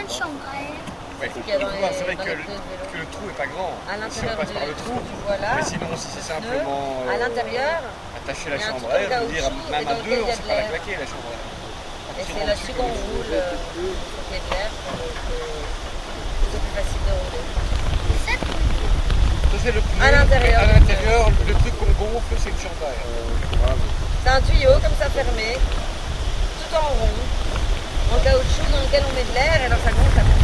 une chambre à air. Ouais, c'est vrai que le trou n'est pas grand. À Si on passe par le trou, voilà. mais sinon si c'est simplement à l'intérieur, attacher la chambre à air, je veux dire, même à deux, on ne sait pas la claquer la chambre à air. Et c'est là-dessus qu'on roule pour qu'il y ait de l'air, c'est plus facile de rouler. Ça c'est le pneu. À l'intérieur. À l'intérieur, le truc qu'on gonfle, c'est une chambre à air. C'est un tuyau comme ça fermé, tout en rond, en caoutchouc dans lequel on met de l'air et alors ça gonfle.